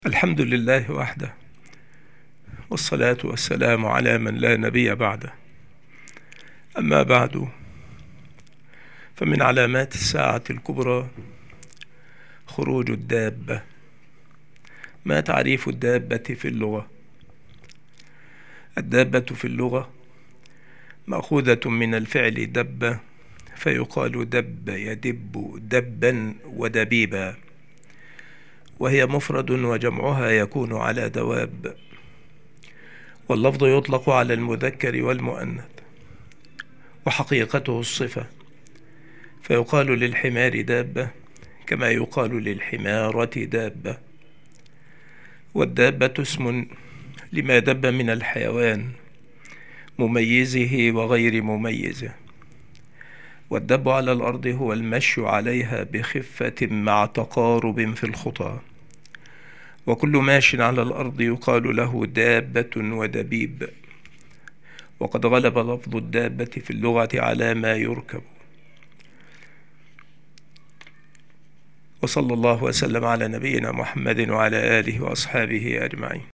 الحمد لله وحده، والصلاة والسلام على من لا نبي بعده. أما بعد، فمن علامات الساعة الكبرى خروج الدابة. ما تعريف الدابة في اللغة؟ الدابة في اللغة مأخوذة من الفعل دب، فيقال دب يدب دبا ودبيبا، وهي مفرد وجمعها يكون على دواب، واللفظ يطلق على المذكر والمؤنث، وحقيقته الصفة، فيقال للحمار دابة كما يقال للحمارة دابة. والدابة اسم لما دب من الحيوان، مميزه وغير مميزه. والدب على الأرض هو المشي عليها بخفة مع تقارب في الخطى، وكل ماش على الأرض يقال له دابة ودبيب. وقد غلب لفظ الدابة في اللغة على ما يركب. وصلى الله وسلم على نبينا محمد وعلى آله وأصحابه أجمعين.